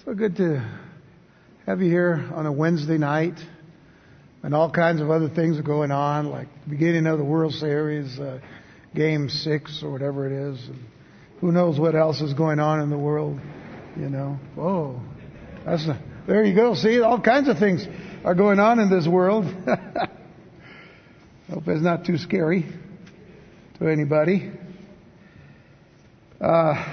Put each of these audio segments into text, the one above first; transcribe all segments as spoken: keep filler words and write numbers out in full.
So good to have you here on a Wednesday night, and all kinds of other things are going on, like the beginning of the World Series, uh, Game Six or whatever it is, and who knows what else is going on in the world, you know. Oh, that's a, there you go. See, all kinds of things are going on in this world. Hope it's not too scary to anybody. Uh,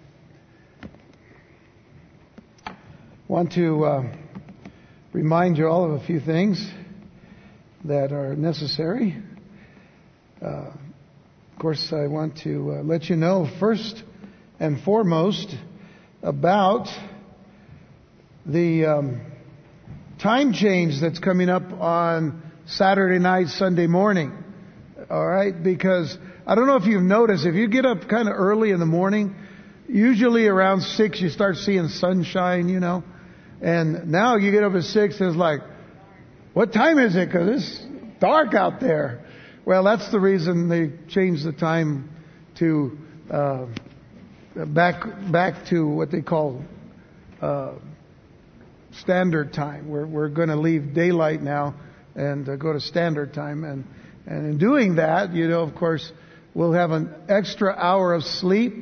want to uh, remind you all of a few things that are necessary. Uh, of course, I want to uh, let you know first and foremost about the um, time change that's coming up on Saturday night, Sunday morning. All right, because I don't know if you've noticed, if you get up kind of early in the morning, usually around six you start seeing sunshine, you know. And now you get up at six and it's like, what time is it? Because it's dark out there. Well, that's the reason they changed the time to uh, back back to what they call uh, standard time. We're we're going to leave daylight now and uh, go to standard time. And and in doing that, you know, of course, we'll have an extra hour of sleep.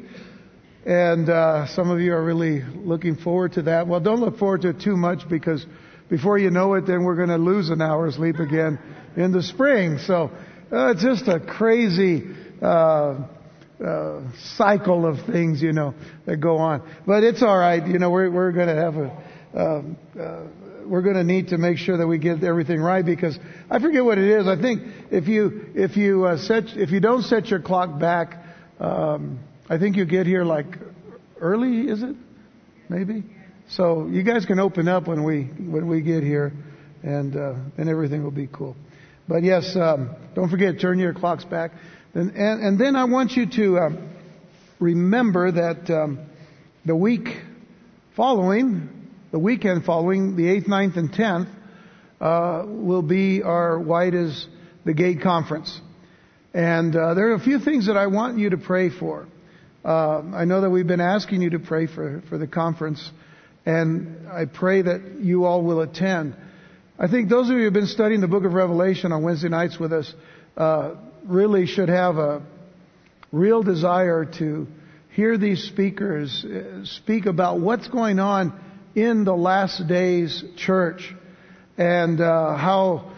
And uh, some of you are really looking forward to that. Well, don't look forward to it too much, because before you know it, then we're going to lose an hour of sleep again in the spring. So uh, it's just a crazy uh, uh, cycle of things, you know, that go on. But it's all right. You know, we're we're going to have a um, uh, we're going to need to make sure that we get everything right, because I forget what it is. I think if you if you uh, set if you don't set your clock back. Um, I think you get here like early, is it? Maybe. So you guys can open up when we when we get here, and uh, then everything will be cool. But yes, um, don't forget, turn your clocks back, and and, and then I want you to um, remember that um, the week following, the weekend following, the eighth, ninth, and tenth, uh, will be our Wide as the Gate conference, and uh, there are a few things that I want you to pray for. Uh, I know that we've been asking you to pray for, for the conference, and I pray that you all will attend. I think those of you who have been studying the book of Revelation on Wednesday nights with us uh, really should have a real desire to hear these speakers speak about what's going on in the last days church, and uh, how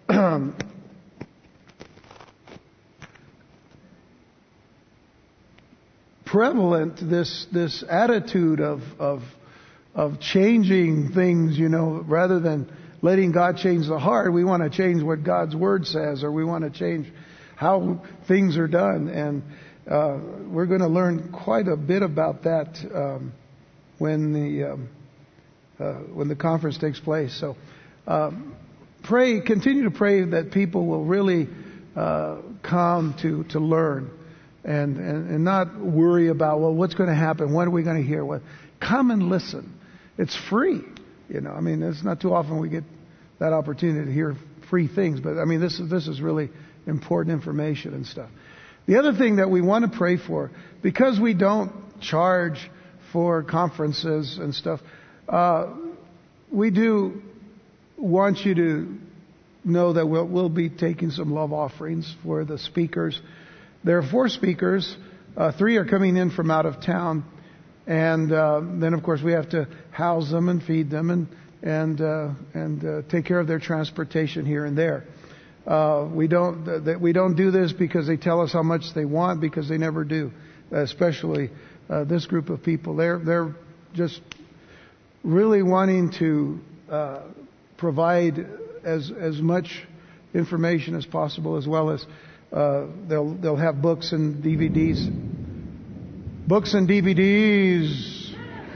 prevalent this this attitude of of of changing things, you know, rather than letting God change the heart. We want to change what God's Word says, or we want to change how things are done. And uh, we're going to learn quite a bit about that um, when the um, uh, when the conference takes place. So um, pray, continue to pray that people will really uh, come to to learn. And, and, and not worry about, well, what's going to happen? When are we going to hear? What? Come and listen. It's free. You know, I mean, it's not too often we get that opportunity to hear free things. But, I mean, this is, this is really important information and stuff. The other thing that we want to pray for, because we don't charge for conferences and stuff, uh, we do want you to know that we'll, we'll be taking some love offerings for the speakers. There are four speakers. Uh, three are coming in from out of town. And uh, then, of course, we have to house them and feed them and and uh, and uh, take care of their transportation here and there. Uh, we don't uh, that we don't do this because they tell us how much they want, because they never do. Especially uh, this group of people. They're they're just really wanting to uh, provide as as much information as possible, as well as Uh, they'll they'll have books and D V Ds, books and D V Ds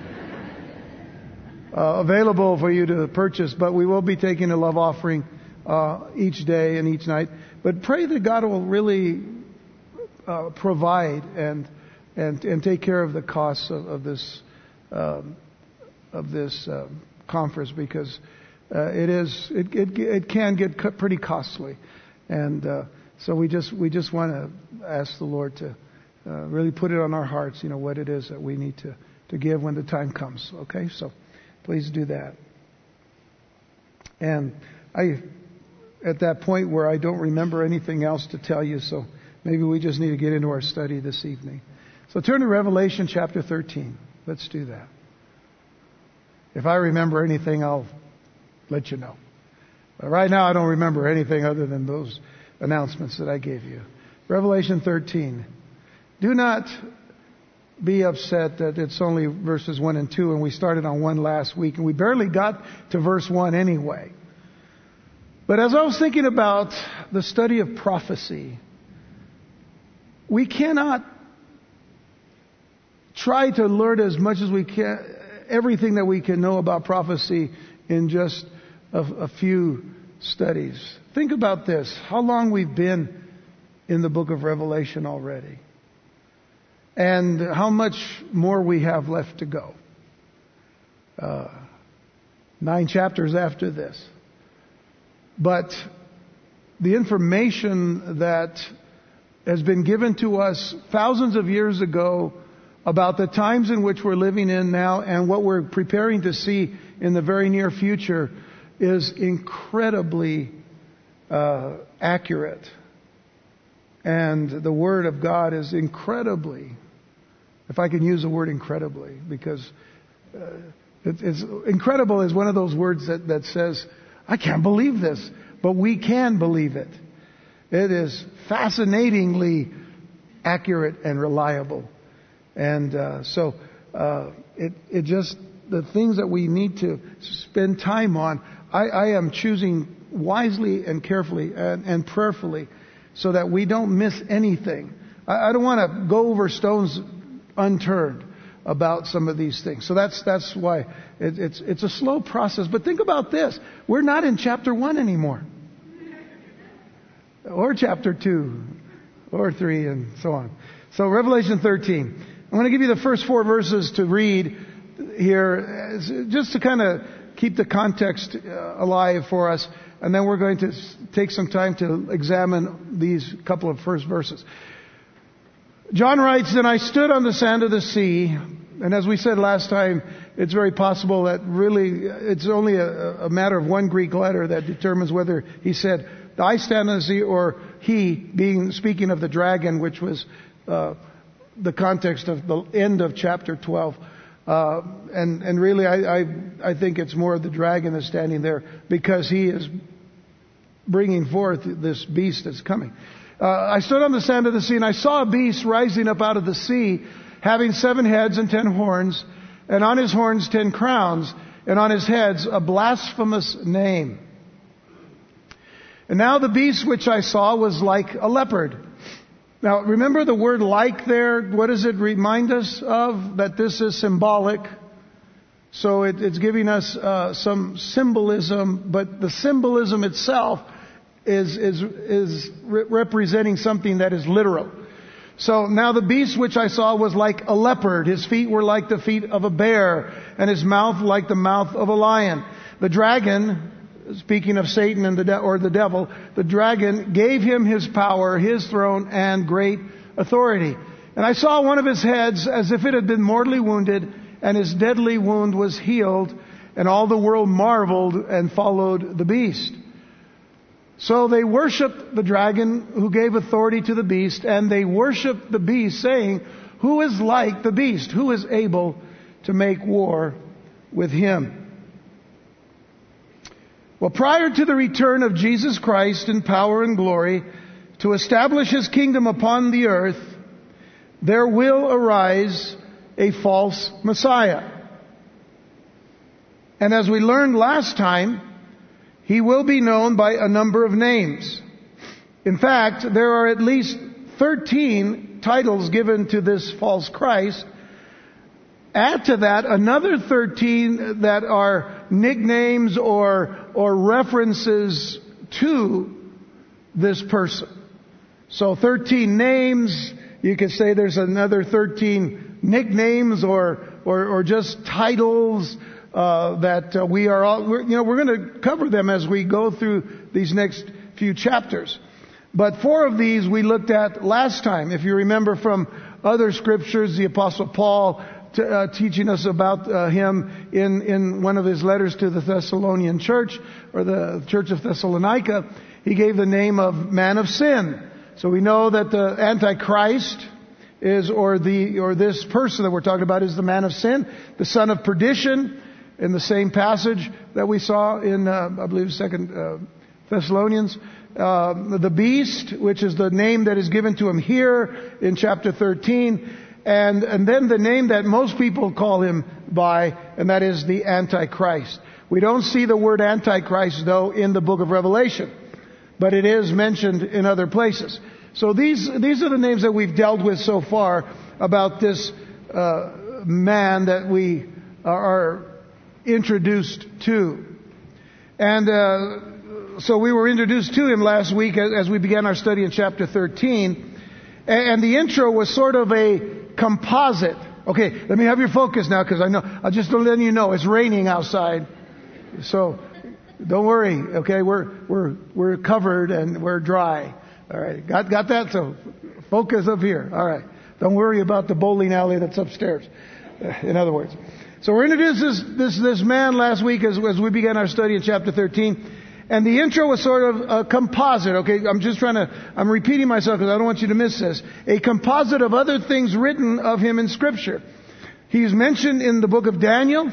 uh, available for you to purchase. But we will be taking a love offering uh, each day and each night. But pray that God will really uh, provide and and and take care of the costs of, of this um, of this uh, conference, because uh, it is it, it it can get pretty costly, and. Uh, So we just we just want to ask the Lord to uh, really put it on our hearts, you know, what it is that we need to, to give when the time comes. Okay, so Please do that. And I, at that point where I don't remember anything else to tell you, so maybe we just need to get into our study this evening. So turn to Revelation chapter thirteen. Let's do that. If I remember anything, I'll let you know. But right now, I don't remember anything other than those announcements that I gave you. Revelation thirteen. Do not be upset that it's only verses one and two, and we started on one last week, and we barely got to verse one anyway. But as I was thinking about the study of prophecy, we cannot try to learn as much as we can, everything that we can know about prophecy in just a, a few studies. Think about this, how long we've been in the book of Revelation already, and how much more we have left to go. Uh, nine chapters after this. But the information that has been given to us thousands of years ago about the times in which we're living in now and what we're preparing to see in the very near future is incredibly uh, accurate. And the Word of God is incredibly, if I can use the word incredibly, because uh, it, it's incredible is one of those words that, that says, I can't believe this, but we can believe it. It is fascinatingly accurate and reliable. And uh, so uh, it, it just, the things that we need to spend time on, I, I am choosing wisely and carefully and, and prayerfully so that we don't miss anything. I, I don't want to go over stones unturned about some of these things. So that's that's why it, it's it's a slow process. But think about this. We're not in chapter one anymore. Or chapter two. Or three and so on. So Revelation thirteen. I'm going to give you the first four verses to read here, just to kind of keep the context alive for us. And then we're going to take some time to examine these couple of first verses. John writes, "Then I stood on the sand of the sea." And as we said last time, it's very possible that really it's only a, a matter of one Greek letter that determines whether he said, "I stand on the sea," or he, being speaking of the dragon, which was uh, the context of the end of chapter twelve. Uh, and, and really, I, I, I think it's more the dragon that's standing there because he is bringing forth this beast that's coming. Uh, I stood on the sand of the sea, and I saw a beast rising up out of the sea, having seven heads and ten horns, and on his horns ten crowns, and on his heads a blasphemous name. And now the beast which I saw was like a leopard. Now, remember the word "like" there? What does it remind us of? That this is symbolic. So it, it's giving us uh, some symbolism, but the symbolism itself is is is re- representing something that is literal. So now the beast which I saw was like a leopard. His feet were like the feet of a bear, and his mouth like the mouth of a lion. The dragon, speaking of Satan and the de- or the devil, the dragon gave him his power, his throne, and great authority. And I saw one of his heads as if it had been mortally wounded, and his deadly wound was healed, and all the world marveled and followed the beast. So they worshipped the dragon who gave authority to the beast, and they worshipped the beast, saying, "Who is like the beast? Who is able to make war with him?" Well, prior to the return of Jesus Christ in power and glory to establish His kingdom upon the earth, there will arise a false Messiah. And as we learned last time, He will be known by a number of names. In fact, there are at least thirteen titles given to this false Christ. Add to that another thirteen that are nicknames or or references to this person. So thirteen names. You could say there's another thirteen nicknames or or, or just titles uh, that uh, we are all. We're, you know, we're going to cover them as we go through these next few chapters. But four of these we looked at last time. If you remember from other scriptures, the Apostle Paul t- uh, teaching us about uh, him in, in one of his letters to the Thessalonian church, or the church of Thessalonica, he gave the name of man of sin. So we know that the Antichrist is, or the, or this person that we're talking about is the man of sin, the son of perdition, in the same passage that we saw in, uh, I believe, Second uh, Thessalonians. Uh, the beast, which is the name that is given to him here in chapter thirteen. And, and then the name that most people call him by, and that is the Antichrist. We don't see the word Antichrist, though, in the book of Revelation, but it is mentioned in other places. So these, these are the names that we've dealt with so far about this uh, man that we are introduced to. And uh, so we were introduced to him last week as, as we began our study in chapter thirteen. And, and the intro was sort of a composite. Okay, let me have your focus now, because I know, I'll just let you know it's raining outside. So don't worry, okay? We're, we're, we're covered and we're dry. All right, got, got that? So focus up here. All right. Don't worry about the bowling alley that's upstairs. In other words. So we're introduced this, this, this man last week as, as we began our study in chapter thirteen. And the intro was sort of a composite. Okay, I'm just trying to, I'm repeating myself because I don't want you to miss this. A composite of other things written of him in Scripture. He's mentioned in the book of Daniel.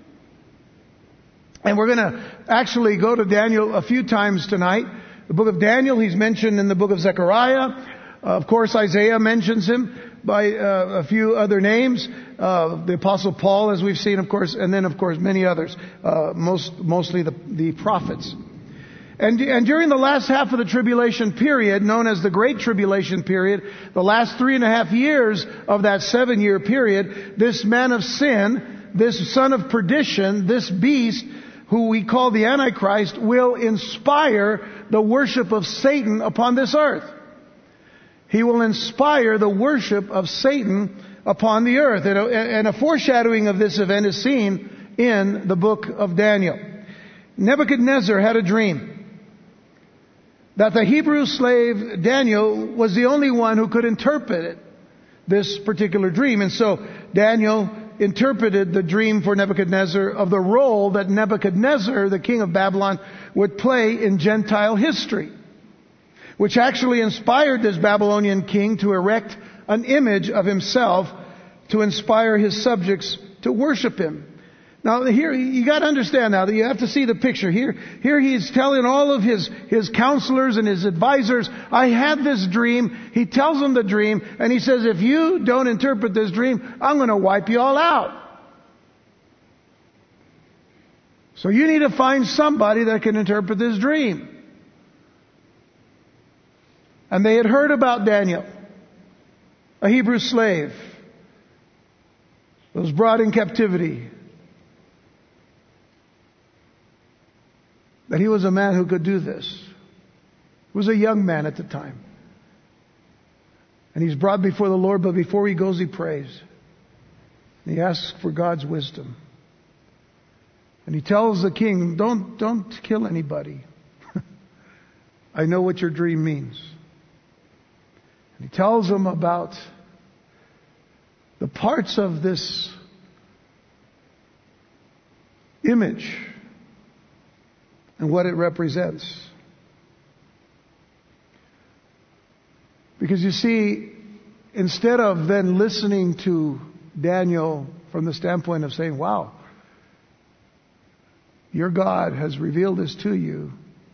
And we're going to actually go to Daniel a few times tonight. The book of Daniel, he's mentioned in the book of Zechariah. Uh, of course, Isaiah mentions him by uh, a few other names. Uh, the Apostle Paul, as we've seen, of course, and then, of course, many others. Uh, most, mostly the, the prophets. And, and during the last half of the tribulation period, known as the Great Tribulation period, the last three and a half years of that seven-year period, this man of sin, this son of perdition, this beast, who we call the Antichrist, will inspire the worship of Satan upon this earth. He will inspire the worship of Satan upon the earth. And a, and a foreshadowing of this event is seen in the book of Daniel. Nebuchadnezzar had a dream that the Hebrew slave Daniel was the only one who could interpret it, this particular dream. And so Daniel interpreted the dream for Nebuchadnezzar of the role that Nebuchadnezzar, the king of Babylon, would play in Gentile history, which actually inspired this Babylonian king to erect an image of himself to inspire his subjects to worship him. Now here, you got to understand now that you have to see the picture. Here, here he's telling all of his, his counselors and his advisors, I had this dream. He tells them the dream, and he says, if you don't interpret this dream, I'm going to wipe you all out. So you need to find somebody that can interpret this dream. And they had heard about Daniel, a Hebrew slave that was brought in captivity. That he was a man who could do this. He was a young man at the time. And he's brought before the Lord, but before he goes, he prays. And he asks for God's wisdom. And he tells the king, don't, don't kill anybody. I know what your dream means. And he tells him about the parts of this image and what it represents. Because you see, instead of then listening to Daniel from the standpoint of saying, wow, your God has revealed this to you,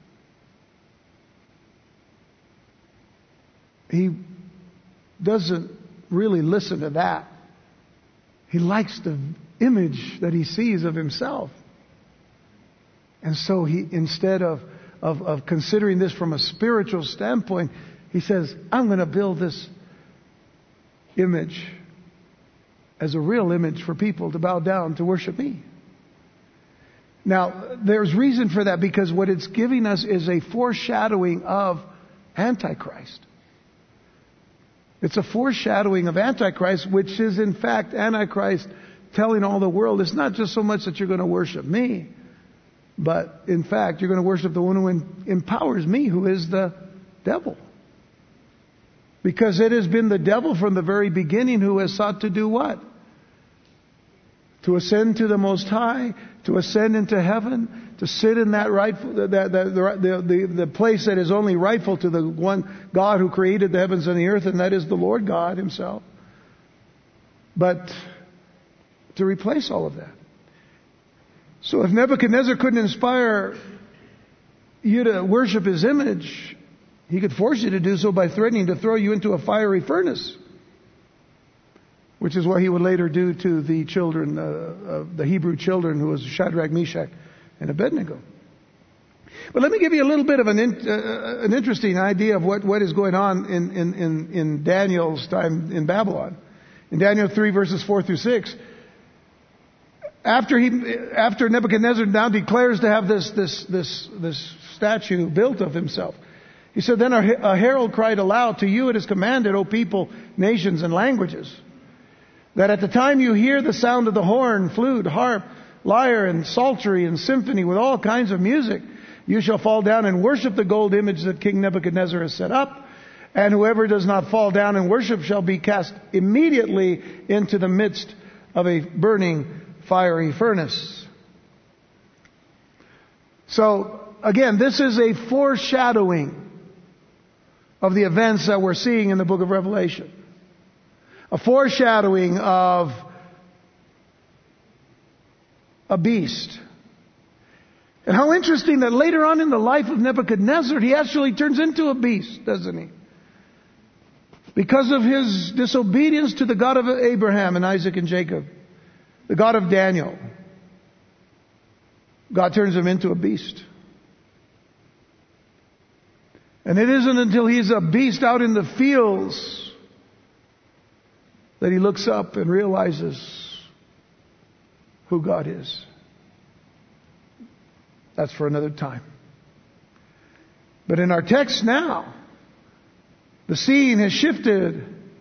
he doesn't really listen to that. He likes the image that he sees of himself. And so he, instead of, of, of considering this from a spiritual standpoint, he says, I'm going to build this image as a real image for people to bow down to worship me. Now, there's reason for that, because what it's giving us is a foreshadowing of Antichrist. It's a foreshadowing of Antichrist, which is in fact Antichrist telling all the world, it's not just so much that you're going to worship me, but in fact, you're going to worship the one who empowers me, who is the devil. Because it has been the devil from the very beginning who has sought to do what? to ascend to the Most High, to ascend into heaven, to sit in that rightful, that, that, the, the, the place that is only rightful to the one God who created the heavens and the earth, and that is the Lord God Himself. But to replace all of that. So if Nebuchadnezzar couldn't inspire you to worship his image, he could force you to do so by threatening to throw you into a fiery furnace, which is what he would later do to the children, uh, uh, the Hebrew children, who was Shadrach, Meshach, and Abednego. But let me give you a little bit of an in, uh, an interesting idea of what, what is going on in, in, in, in Daniel's time in Babylon. In Daniel three, verses four through six, after he, after Nebuchadnezzar now declares to have this, this, this, this statue built of himself, he said, "Then a herald cried aloud, to you it is commanded, O people, nations, and languages, that at the time you hear the sound of the horn, flute, harp, lyre, and psaltery, and symphony with all kinds of music, you shall fall down and worship the gold image that King Nebuchadnezzar has set up. And whoever does not fall down and worship shall be cast immediately into the midst of a burning fiery furnace." So, again, this is a foreshadowing of the events that we're seeing in the book of Revelation. A foreshadowing of a beast. And how interesting that later on in the life of Nebuchadnezzar, he actually turns into a beast, doesn't he? Because of his disobedience to the God of Abraham and Isaac and Jacob, the God of Daniel, God turns him into a beast. And it isn't until he's a beast out in the fields that he looks up and realizes who God is. That's for another time. But in our text now, the scene has shifted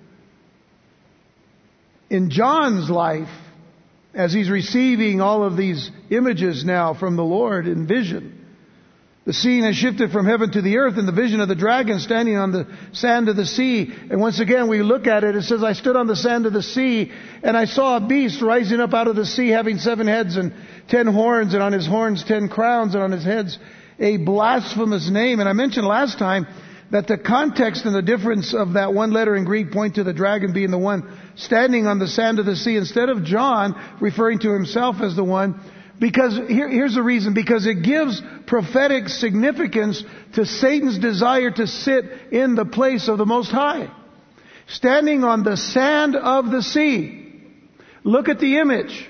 in John's life as he's receiving all of these images now from the Lord in vision. The scene has shifted from heaven to the earth in the vision of the dragon standing on the sand of the sea. And once again we look at it, it says, "I stood on the sand of the sea, and I saw a beast rising up out of the sea, having seven heads and ten horns, and on his horns ten crowns, and on his heads a blasphemous name." And I mentioned last time that the context and the difference of that one letter in Greek point to the dragon being the one standing on the sand of the sea instead of John referring to himself as the one. Because here, here's the reason. Because it gives prophetic significance to Satan's desire to sit in the place of the Most High. Standing on the sand of the sea. Look at the image.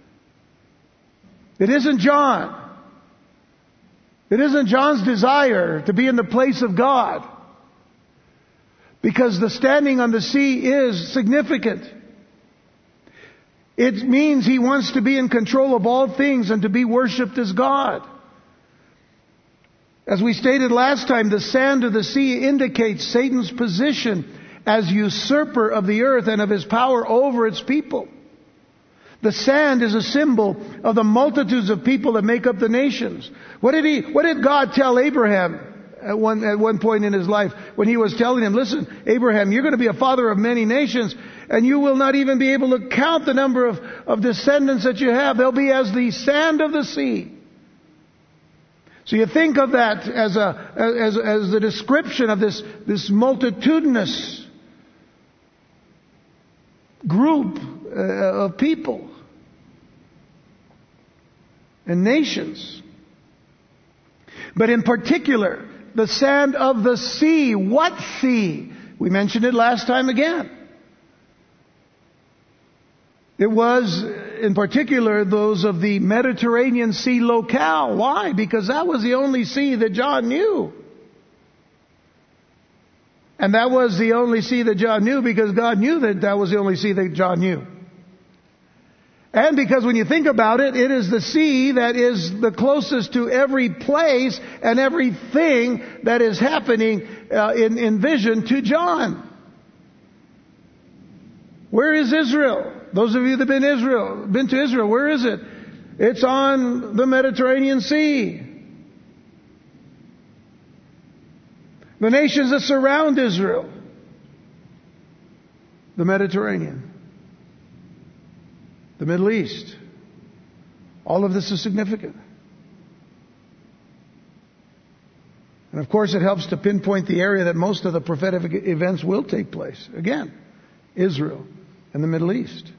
It isn't John. It isn't John's desire to be in the place of God. Because the standing on the sea is significant. It means he wants to be in control of all things and to be worshipped as God. As we stated last time, the sand of the sea indicates Satan's position as usurper of the earth and of his power over its people. The sand is a symbol of the multitudes of people that make up the nations. What did he, what did God tell Abraham at one, at one point in his life when he was telling him, "Listen, Abraham, you're going to be a father of many nations, and you will not even be able to count the number of, of descendants that you have. They'll be as the sand of the sea." So you think of that as a, as, as a description of this, this multitudinous group uh, of people and nations. But in particular, the sand of the sea. What sea? We mentioned it last time again. It was, in particular, those of the Mediterranean Sea locale. Why? Because that was the only sea that John knew. And that was the only sea that John knew because God knew that that was the only sea that John knew. And because when you think about it, it is the sea that is the closest to every place and everything that is happening uh, in, in vision to John. Where is Israel? Those of you that have been Israel, been to Israel, where is it? It's on the Mediterranean Sea. The nations that surround Israel, the Mediterranean, the Middle East. All of this is significant. And of course it helps to pinpoint the area that most of the prophetic events will take place. Again, Israel and the Middle East.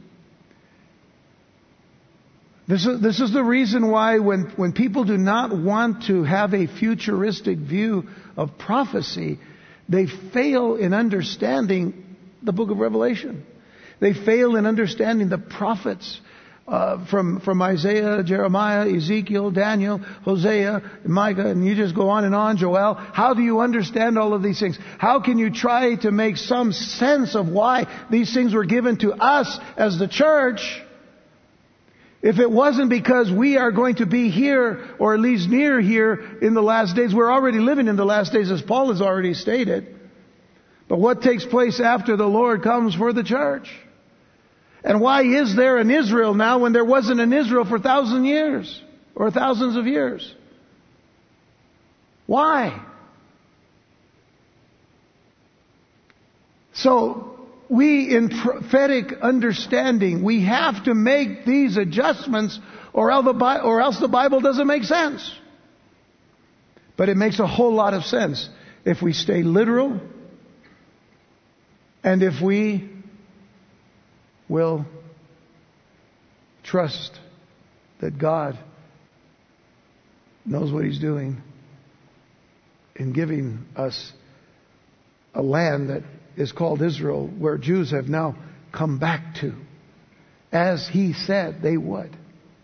This is, this is the reason why when, when people do not want to have a futuristic view of prophecy, they fail in understanding the book of Revelation. They fail in understanding the prophets uh, from, from Isaiah, Jeremiah, Ezekiel, Daniel, Hosea, Micah, and you just go on and on, Joel. How do you understand all of these things? How can you try to make some sense of why these things were given to us as the church if it wasn't because we are going to be here, or at least near here, in the last days? We're already living in the last days, as Paul has already stated. But what takes place after the Lord comes for the church? And why is there an Israel now when there wasn't an Israel for thousands years, or thousands of years? Why? So, we, in prophetic understanding, we have to make these adjustments, or else the Bible doesn't make sense. But it makes a whole lot of sense if we stay literal, and if we will trust that God knows what He's doing in giving us a land that is called Israel, where Jews have now come back to, as He said they would.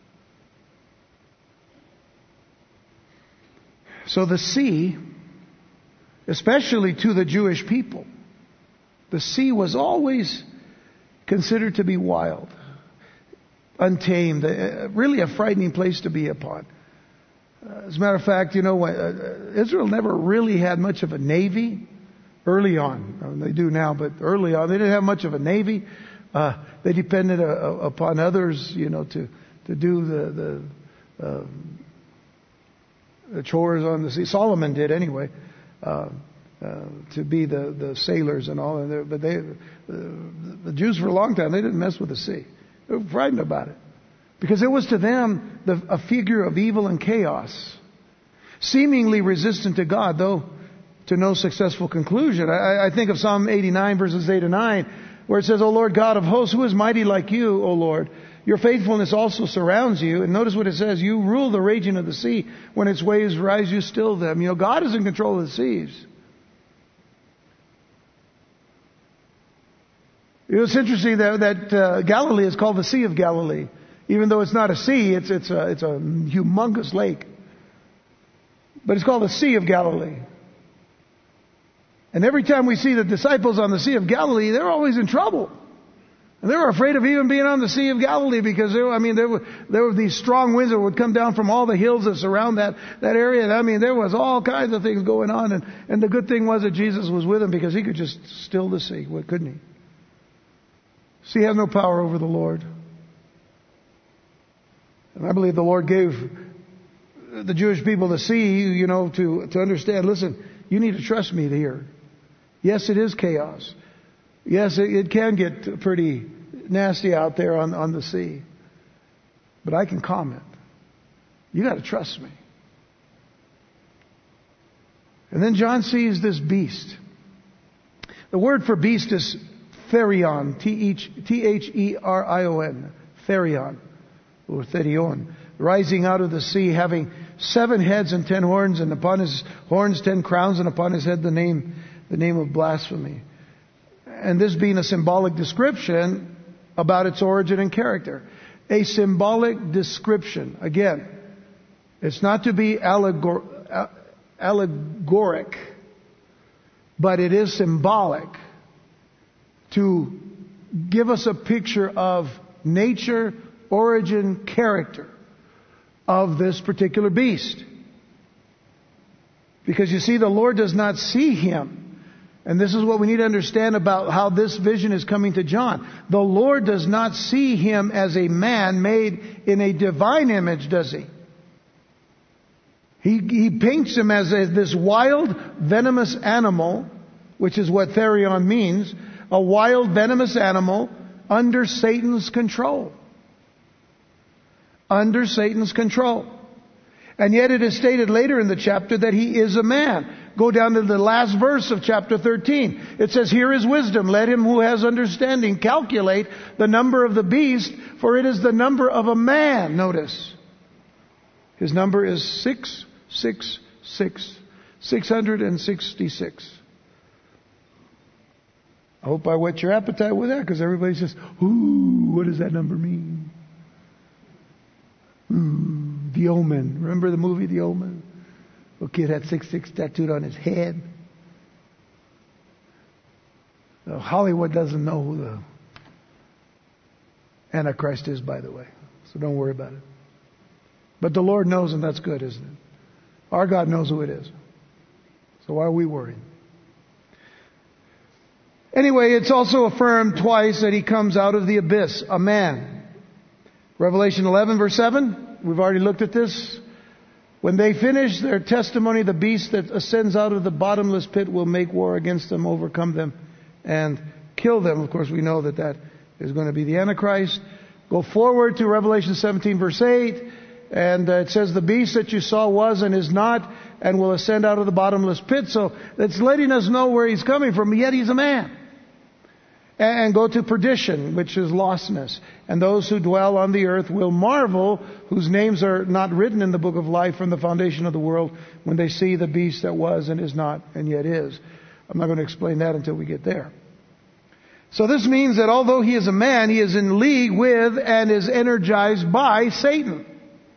So the sea, especially to the Jewish people, the sea was always considered to be wild, untamed, really a frightening place to be upon. As a matter of fact, you know, Israel never really had much of a navy. Early on, I mean, they do now, but early on, they didn't have much of a navy. Uh, they depended uh, upon others, you know, to to do the the, uh, the chores on the sea. Solomon did anyway, uh, uh, to be the, the sailors and all. And but they, uh, the Jews for a long time, they didn't mess with the sea. They were frightened about it because it was to them the, a figure of evil and chaos, seemingly resistant to God, though to no successful conclusion. I, I think of Psalm eighty-nine, verses eight and nine, where it says, O Lord God of hosts, who is mighty like you, O Lord? Your faithfulness also surrounds you. And notice what it says, you rule the raging of the sea. When its waves rise, you still them. You know, God is in control of the seas. It's interesting that, that uh, Galilee is called the Sea of Galilee. Even though it's not a sea, it's, it's, a, it's a humongous lake. But it's called the Sea of Galilee. And every time we see the disciples on the Sea of Galilee, they're always in trouble. And they were afraid of even being on the Sea of Galilee because there, I mean, there were, there were these strong winds that would come down from all the hills that surround that, that area. And I mean, there was all kinds of things going on. And, and the good thing was that Jesus was with them because He could just still the sea, couldn't He? Sea has no power over the Lord. And I believe the Lord gave the Jewish people the sea, you know, to, to understand, listen, you need to trust me here. Yes, it is chaos. Yes, it, it can get pretty nasty out there on, on the sea. But I can calm it. You got to trust me. And then John sees this beast. The word for beast is therion, T H E R I O N, therion, or therion, rising out of the sea, having seven heads and ten horns, and upon his horns ten crowns, and upon his head the name, the name of blasphemy. And this being a symbolic description about its origin and character. A symbolic description. Again, it's not to be allegor- allegoric, but it is symbolic to give us a picture of nature, origin, character of this particular beast. Because you see, the Lord does not see him. And this is what we need to understand about how this vision is coming to John. The Lord does not see him as a man made in a divine image, does he? He, he paints him as a, this wild, venomous animal, which is what therion means, a wild, venomous animal under Satan's control. under Satan's control. And yet it is stated later in the chapter that he is a man. Go down to the last verse of chapter thirteen. It says, "Here is wisdom. Let him who has understanding calculate the number of the beast, for it is the number of a man." Notice. His number is six six six. six hundred sixty-six. I hope I whet your appetite with that, because everybody says, "Ooh, what does that number mean?" Ooh. The Omen. Remember the movie The Omen? A kid had six six tattooed on his head. Uh, Hollywood doesn't know who the Antichrist is, by the way. So don't worry about it. But the Lord knows, and that's good, isn't it? Our God knows who it is. So why are we worried? Anyway, it's also affirmed twice that he comes out of the abyss, a man. Revelation eleven, verse seven. We've already looked at this. When they finish their testimony, the beast that ascends out of the bottomless pit will make war against them, overcome them, and kill them. Of course, we know that that is going to be the Antichrist. Go forward to Revelation seventeen, verse eight. And uh, it says, "The beast that you saw was and is not, and will ascend out of the bottomless pit." So it's letting us know where he's coming from, yet he's a man. And go to perdition, which is lostness. "And those who dwell on the earth will marvel, whose names are not written in the book of life from the foundation of the world, when they see the beast that was and is not and yet is." I'm not going to explain that until we get there. So this means that although he is a man, he is in league with and is energized by Satan.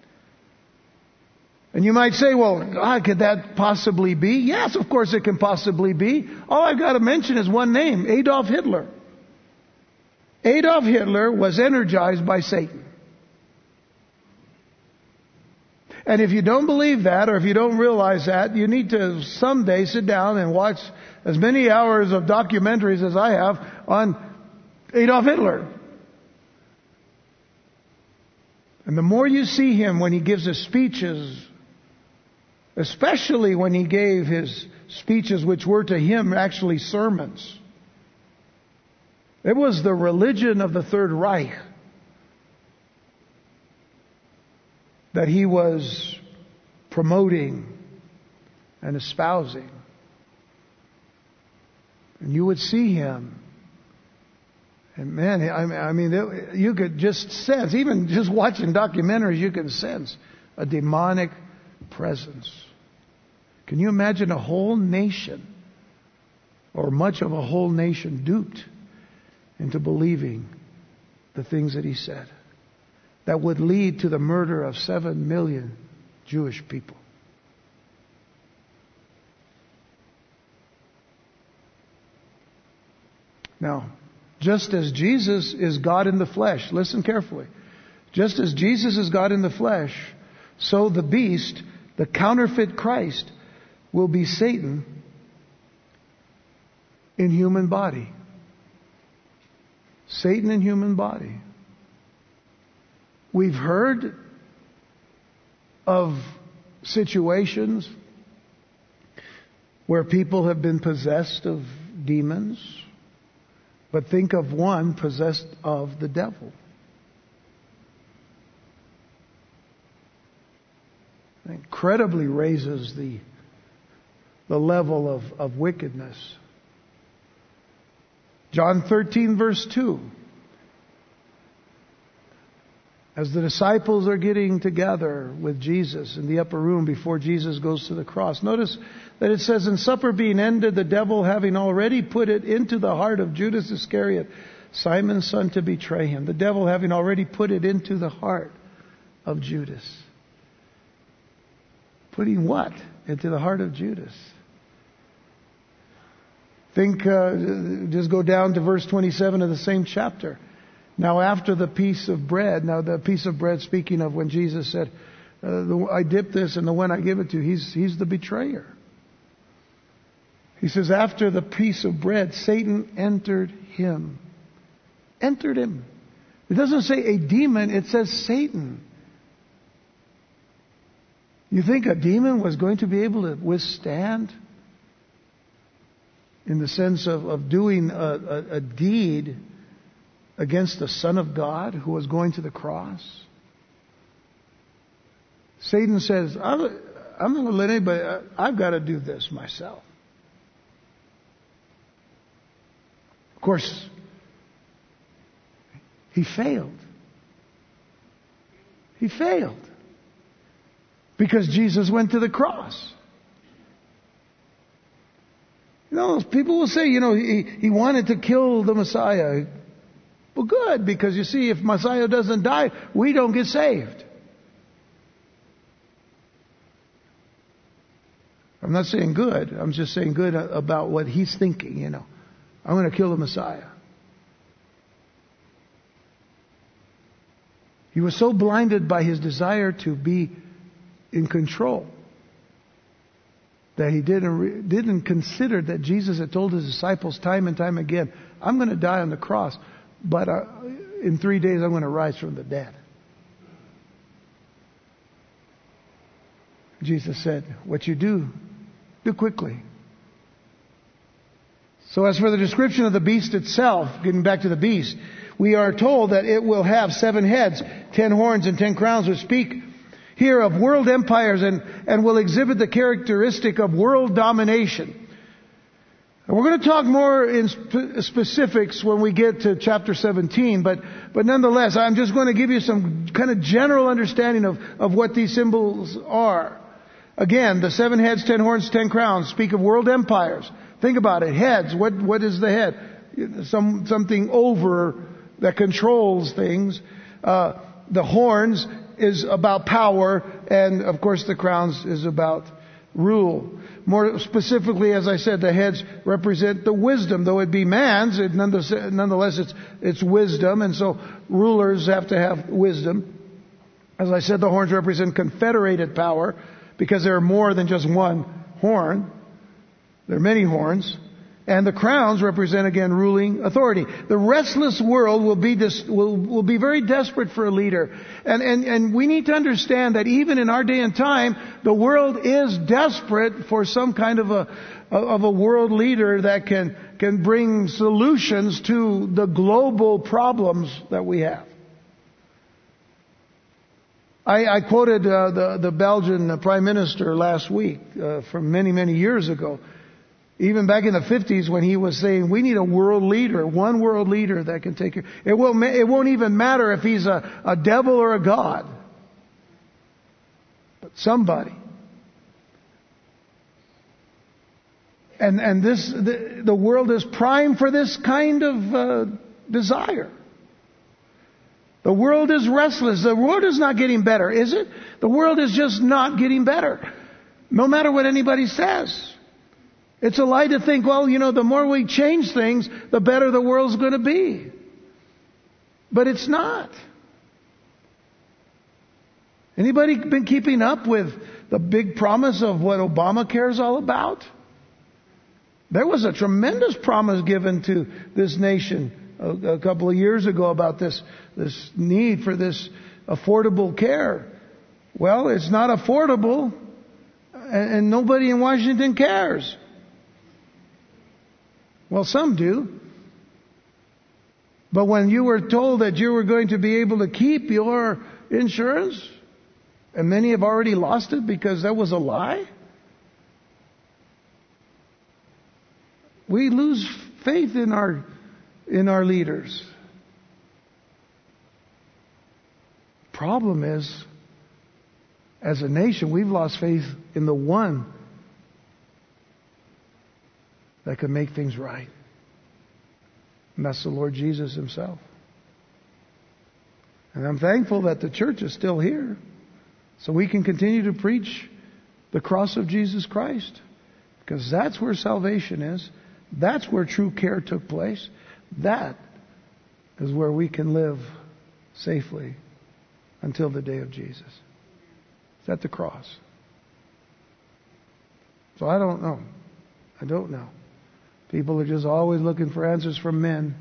And you might say, "Well, God, could that possibly be?" Yes, of course it can possibly be. All I've got to mention is one name: Adolf Hitler. Adolf Hitler was energized by Satan. And if you don't believe that, or if you don't realize that, you need to someday sit down and watch as many hours of documentaries as I have on Adolf Hitler. And the more you see him when he gives his speeches, especially when he gave his speeches which were to him actually sermons. It was the religion of the Third Reich that he was promoting and espousing. And you would see him. And man, I mean, you could just sense, even just watching documentaries, you can sense a demonic presence. Can you imagine a whole nation, or much of a whole nation, duped into believing the things that he said that would lead to the murder of seven million Jewish people? Now, just as Jesus is God in the flesh, listen carefully. Just as Jesus is God in the flesh, so the beast, the counterfeit Christ, will be Satan in human body. Satan in human body. We've heard of situations where people have been possessed of demons, but think of one possessed of the devil. It incredibly raises the, the level of, of wickedness. John thirteen, verse two. As the disciples are getting together with Jesus in the upper room before Jesus goes to the cross, notice that it says, "And supper being ended, the devil having already put it into the heart of Judas Iscariot, Simon's son, to betray him." The devil having already put it into the heart of Judas. Putting what into the heart of Judas? Think, uh, just go down to verse twenty-seven of the same chapter. "Now after the piece of bread," now the piece of bread speaking of when Jesus said, uh, the, "I dip this and the one I give it to," he's, he's the betrayer. He says, "After the piece of bread, Satan entered him." Entered him. It doesn't say a demon, it says Satan. You think a demon was going to be able to withstand, in the sense of, of doing a, a, a deed against the Son of God who was going to the cross? Satan says, I'm, I'm not going to let anybody, I've got to do this myself. Of course, he failed. He failed. Because Jesus went to the cross. You know, people will say, you know, he, he wanted to kill the Messiah. Well, good, because you see, if Messiah doesn't die, we don't get saved. I'm not saying good. I'm just saying good about what he's thinking, you know. I'm going to kill the Messiah. He was so blinded by his desire to be in control that he didn't, didn't consider that Jesus had told his disciples time and time again, I'm going to die on the cross, but uh, in three days I'm going to rise from the dead. Jesus said, what you do, do quickly. So as for the description of the beast itself, getting back to the beast, we are told that it will have seven heads, ten horns, and ten crowns, which speak here of world empires and, and will exhibit the characteristic of world domination. And we're going to talk more in sp- specifics when we get to chapter seventeen, but, but nonetheless, I'm just going to give you some kind of general understanding of, of what these symbols are. Again, the seven heads, ten horns, ten crowns speak of world empires. Think about it. Heads. What, what is the head? Some, something over that controls things. Uh, the horns is about power, and of course the crowns is about rule. More specifically, as I said, the heads represent the wisdom. Though it be man's, it nonetheless it's, it's wisdom, and so rulers have to have wisdom. As I said, the horns represent confederated power, because there are more than just one horn. There are many horns. And the crowns represent, again, ruling authority. The restless world will be dis, will, will be very desperate for a leader. And, and, and we need to understand that even in our day and time, the world is desperate for some kind of a, of a world leader that can, can bring solutions to the global problems that we have. I, I quoted uh, the, the Belgian Prime Minister last week uh, from many, many years ago. Even back in the fifties when he was saying, we need a world leader, one world leader that can take care. It won't, it won't even matter if he's a, a devil or a god. But somebody. And, and this, the, the world is primed for this kind of uh, desire. The world is restless. The world is not getting better, is it? The world is just not getting better. No matter what anybody says. It's a lie to think, well, you know, the more we change things, the better the world's going to be. But it's not. Anybody been keeping up with the big promise of what Obamacare is all about? There was a tremendous promise given to this nation a, a couple of years ago about this, this need for this affordable care. Well, it's not affordable, and, and nobody in Washington cares. Well, some do. But when you were told that you were going to be able to keep your insurance, and many have already lost it because that was a lie, we lose faith in our in our leaders. Problem is, as a nation, we've lost faith in the one that can make things right. And that's the Lord Jesus himself. And I'm thankful that the church is still here, so we can continue to preach the cross of Jesus Christ. Because that's where salvation is. That's where true care took place. That is where we can live safely until the day of Jesus. It's at the cross. So I don't know. I don't know. People are just always looking for answers from men.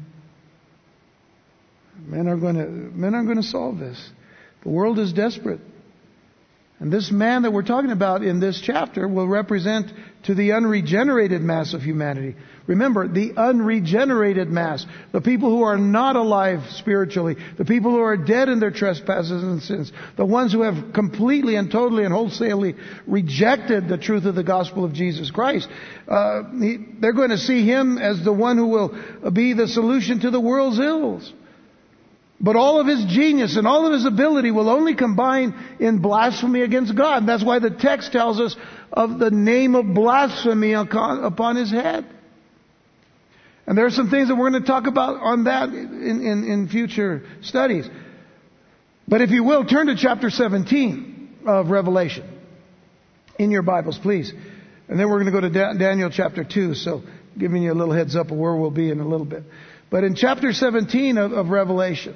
Men are going to men are going to solve this. The world is desperate. And this man that we're talking about in this chapter will represent to the unregenerated mass of humanity. Remember, the unregenerated mass, the people who are not alive spiritually, the people who are dead in their trespasses and sins, the ones who have completely and totally and wholesalely rejected the truth of the gospel of Jesus Christ. Uh, he, they're going to see him as the one who will be the solution to the world's ills. But all of his genius and all of his ability will only combine in blasphemy against God. That's why the text tells us of the name of blasphemy upon his head. And there are some things that we're going to talk about on that in, in, in future studies. But if you will, turn to chapter seventeen of Revelation in your Bibles, please. And then we're going to go to da- Daniel chapter two. So giving you a little heads up of where we'll be in a little bit. But in chapter seventeen of, of Revelation,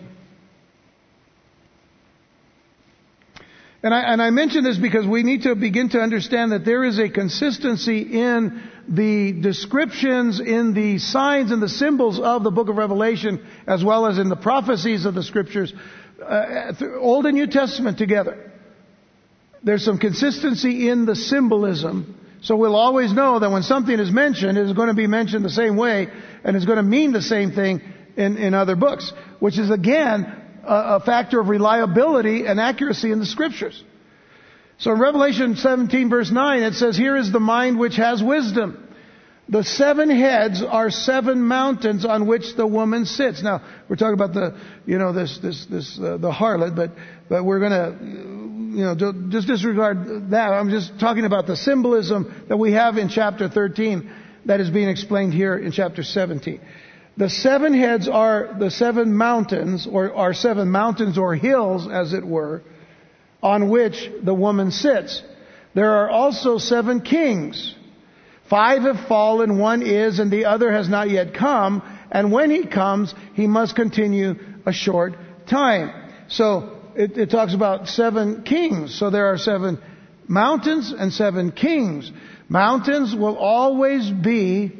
And I, and I mention this because we need to begin to understand that there is a consistency in the descriptions, in the signs and the symbols of the book of Revelation, as well as in the prophecies of the Scriptures, uh, Old and New Testament together. There's some consistency in the symbolism. So we'll always know that when something is mentioned, it is going to be mentioned the same way, and it's going to mean the same thing in, in other books, which is again a factor of reliability and accuracy in the Scriptures. So in Revelation seventeen verse nine it says, "Here is the mind which has wisdom. The seven heads are seven mountains on which the woman sits." Now we're talking about the, you know, this this this uh, the harlot, but but we're going to, you know, just disregard that. I'm just talking about the symbolism that we have in chapter thirteen that is being explained here in chapter seventeen. The seven heads are the seven mountains, or are seven mountains or hills, as it were, on which the woman sits. There are also seven kings. Five have fallen, one is, and the other has not yet come. And when he comes, he must continue a short time. So it, it talks about seven kings. So there are seven mountains and seven kings. Mountains will always be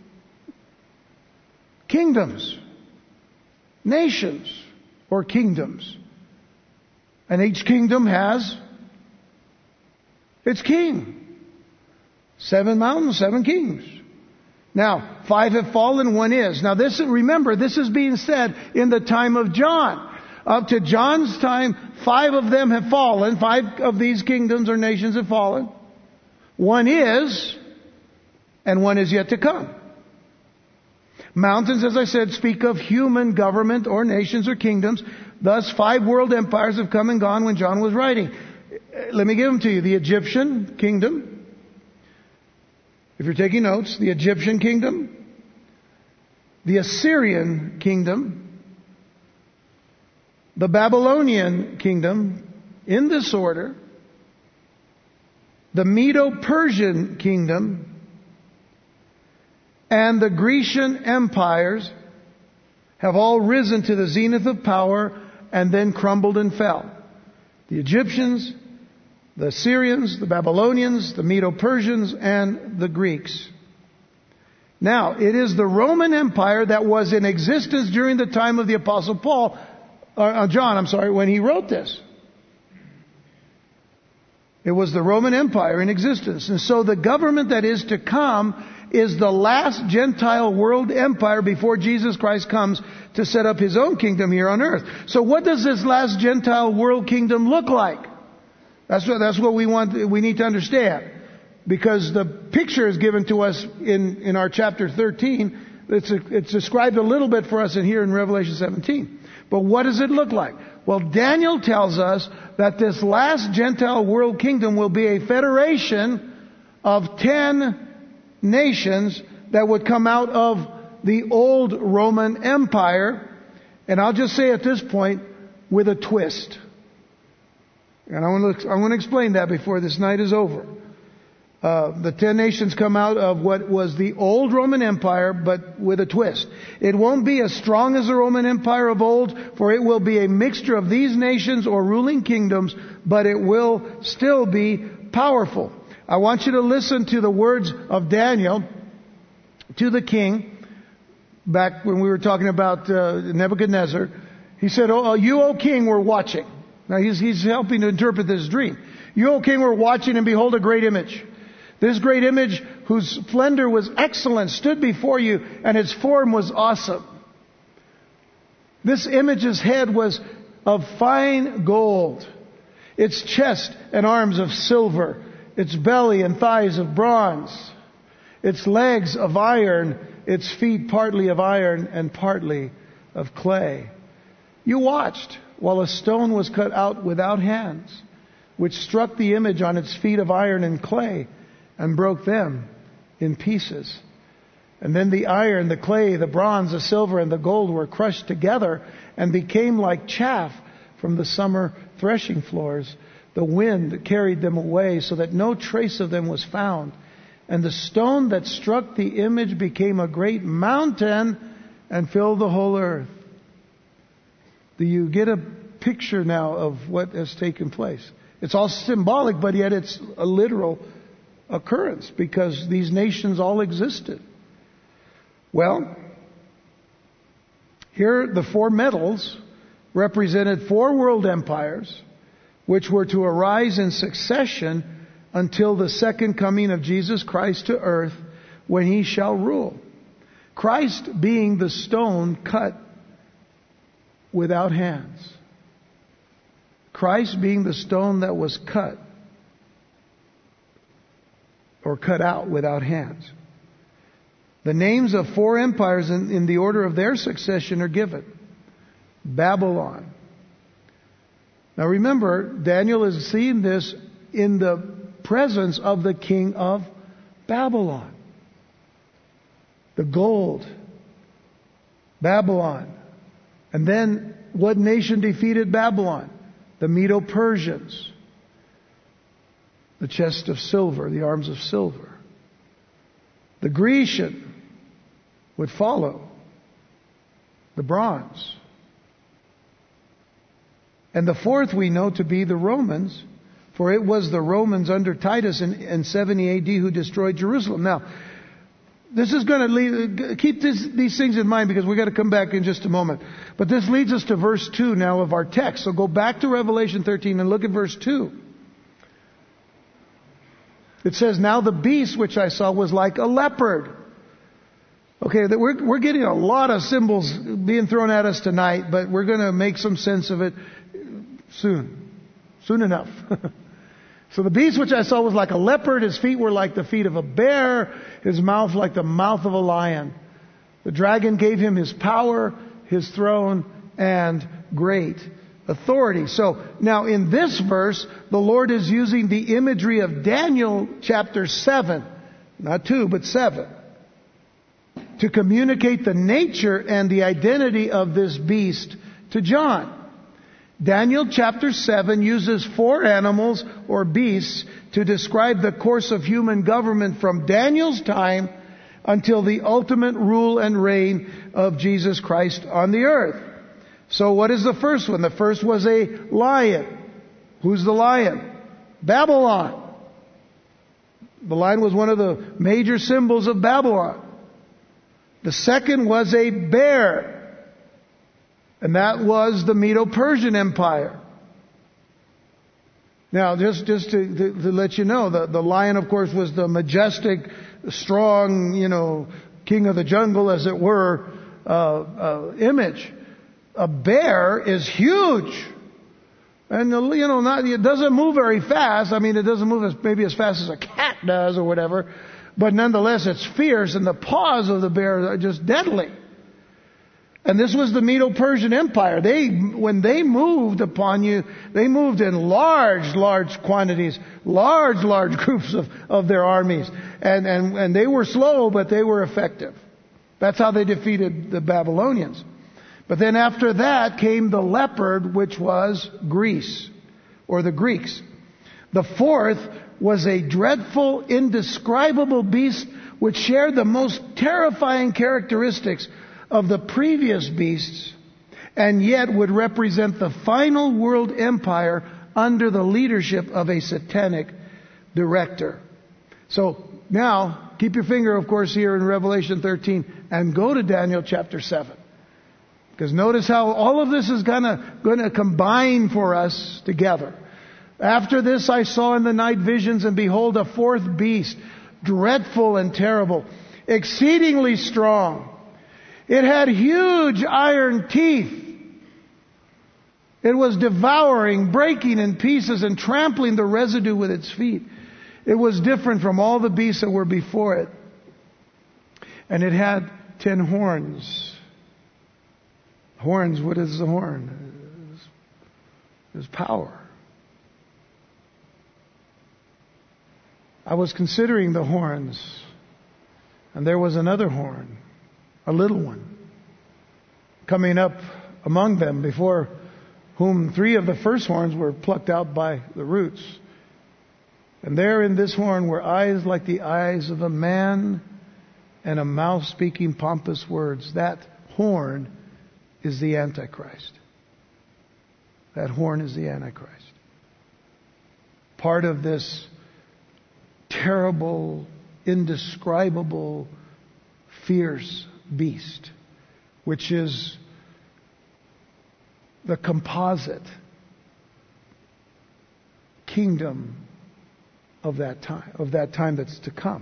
kingdoms, nations, or kingdoms. And each kingdom has its king. Seven mountains, seven kings. Now, five have fallen, one is. Now this, remember, this is being said in the time of John. Up to John's time, five of them have fallen. Five of these kingdoms or nations have fallen. One is, and one is yet to come. Mountains, as I said, speak of human government or nations or kingdoms. Thus, five world empires have come and gone when John was writing. Let me give them to you. The Egyptian kingdom. If you're taking notes, the Egyptian kingdom. The Assyrian kingdom. The Babylonian kingdom, in this order. The Medo-Persian kingdom. And the Grecian empires have all risen to the zenith of power and then crumbled and fell. The Egyptians, the Assyrians, the Babylonians, the Medo-Persians, and the Greeks. Now, it is the Roman Empire that was in existence during the time of the Apostle Paul, uh, John, I'm sorry, when he wrote this. It was the Roman Empire in existence. And so the government that is to come is the last Gentile world empire before Jesus Christ comes to set up his own kingdom here on earth. So what does this last Gentile world kingdom look like? That's what, that's what we want, we need to understand. Because the picture is given to us in, in our chapter thirteen. It's, a, it's described a little bit for us in here in Revelation seventeen. But what does it look like? Well, Daniel tells us that this last Gentile world kingdom will be a federation of ten nations that would come out of the old Roman Empire. And I'll just say at this point, with a twist. And I want to, I want to explain that before this night is over. Uh, the ten nations come out of what was the old Roman Empire, but with a twist. It won't be as strong as the Roman Empire of old, for it will be a mixture of these nations or ruling kingdoms, but it will still be powerful. I want you to listen to the words of Daniel to the king, back when we were talking about uh, Nebuchadnezzar. He said, "Oh, you, O king, were watching." Now he's, he's helping to interpret this dream. You, O king, were watching, and behold, a great image. This great image, whose splendor was excellent, stood before you, and its form was awesome. This image's head was of fine gold, its chest and arms of silver, its belly and thighs of bronze, its legs of iron, its feet partly of iron and partly of clay. You watched while a stone was cut out without hands, which struck the image on its feet of iron and clay and broke them in pieces. And then the iron, the clay, the bronze, the silver, and the gold were crushed together and became like chaff from the summer threshing floors. The wind carried them away so that no trace of them was found. And the stone that struck the image became a great mountain and filled the whole earth. Do you get a picture now of what has taken place? It's all symbolic, but yet it's a literal occurrence because these nations all existed. Well, here the four metals represented four world empires which were to arise in succession until the second coming of Jesus Christ to earth, when he shall rule. Christ being the stone cut without hands. Christ being the stone that was cut or cut out without hands. The names of four empires in, in the order of their succession are given. Babylon. Now remember, Daniel is seeing this in the presence of the king of Babylon. The gold. Babylon. And then what nation defeated Babylon? The Medo-Persians. The chest of silver, the arms of silver. The Grecian would follow. The bronze. And the fourth we know to be the Romans, for it was the Romans under Titus in, in seventy A D who destroyed Jerusalem. Now, this is going to lead, keep this, these things in mind because we've got to come back in just a moment. But this leads us to verse two now of our text. So go back to Revelation thirteen and look at verse two. It says, now the beast which I saw was like a leopard. Okay, we're, we're getting a lot of symbols being thrown at us tonight, but we're going to make some sense of it soon. Soon enough. So the beast which I saw was like a leopard. His feet were like the feet of a bear. His mouth like the mouth of a lion. The dragon gave him his power, his throne, and great authority. So now in this verse, the Lord is using the imagery of Daniel chapter seven. Not two, but seven. To communicate the nature and the identity of this beast to John. Daniel chapter seven uses four animals or beasts to describe the course of human government from Daniel's time until the ultimate rule and reign of Jesus Christ on the earth. So what is the first one? The first was a lion. Who's the lion? Babylon. The lion was one of the major symbols of Babylon. The second was a bear. And that was the Medo-Persian Empire. Now, just, just to, to, to let you know, the, the lion, of course, was the majestic, strong, you know, king of the jungle, as it were, uh, uh, image. A bear is huge. And, you know, not, it doesn't move very fast. I mean, it doesn't move as, maybe as fast as a cat does or whatever. But nonetheless, it's fierce, and the paws of the bear are just deadly. And this was the Medo-Persian Empire. They, when they moved upon you, they moved in large, large quantities, large, large groups of, of their armies. And, and, and they were slow, but they were effective. That's how they defeated the Babylonians. But then after that came the leopard, which was Greece, or the Greeks. The fourth was a dreadful, indescribable beast which shared the most terrifying characteristics of the previous beasts, and yet would represent the final world empire under the leadership of a satanic director. So now, keep your finger, of course, here in Revelation thirteen, and go to Daniel chapter seven. Because notice how all of this is gonna, gonna combine for us together. After this I saw in the night visions, and behold, a fourth beast, dreadful and terrible, exceedingly strong. It had huge iron teeth. It was devouring, breaking in pieces, and trampling the residue with its feet. It was different from all the beasts that were before it. And it had ten horns. Horns, what is the horn? It's power. I was considering the horns, and there was another horn, a little one, coming up among them, before whom three of the first horns were plucked out by the roots. And there in this horn were eyes like the eyes of a man, and a mouth speaking pompous words. That horn is the Antichrist. That horn is the Antichrist. Part of this terrible, indescribable, fierce beast, which is the composite kingdom of that time, of that time that's to come.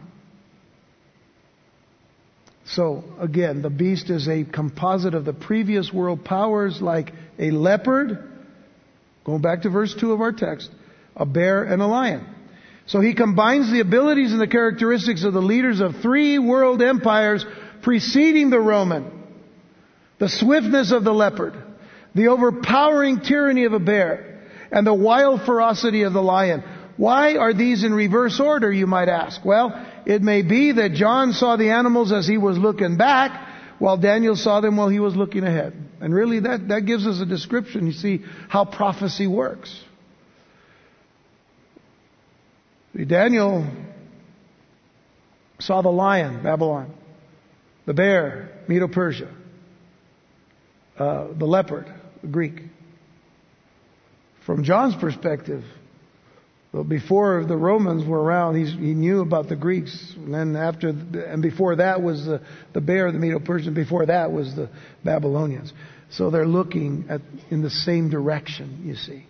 So again, the beast is a composite of the previous world powers, like a leopard, going back to verse two of our text, a bear and a lion. So he combines the abilities and the characteristics of the leaders of three world empires preceding the Roman. The swiftness of the leopard, the overpowering tyranny of a bear, and the wild ferocity of the lion. Why are these in reverse order, you might ask? Well, it may be that John saw the animals as he was looking back, while Daniel saw them while he was looking ahead. And really that, that gives us a description, you see, how prophecy works. Daniel saw the lion, Babylon, the bear, Medo-Persia, uh, the leopard, Greek. From John's perspective, well, before the Romans were around, he's, he knew about the Greeks. And then after, and before that was the, the bear, the Medo-Persian. Before that was the Babylonians. So they're looking at in the same direction, you see.